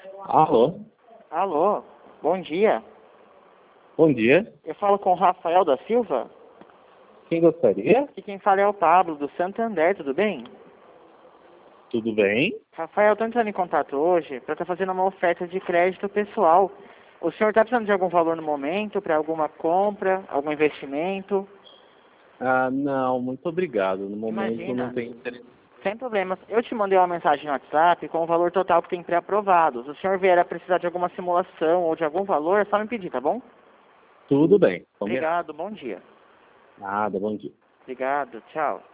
Alô, Alô, bom dia. bom dia. Eu falo com o Rafael da Silva. Quem gostaria? E quem fala é o Pablo, do Santander, tudo bem? Tudo bem? Rafael, estou entrando em contato hoje para estar fazendo uma oferta de crédito pessoal. O senhor está precisando de algum valor no momento, para alguma compra, algum investimento? Ah, não, muito obrigado. No momento não Imagina, tem interesse. sem problemas. Eu te mandei uma mensagem no WhatsApp com o valor total que tem pré-aprovados. Se o senhor vier a precisar de alguma simulação ou de algum valor, é só me pedir, tá bom? Tudo bem, combinado. Obrigado, bom dia. Nada, bom dia. Obrigado, tchau.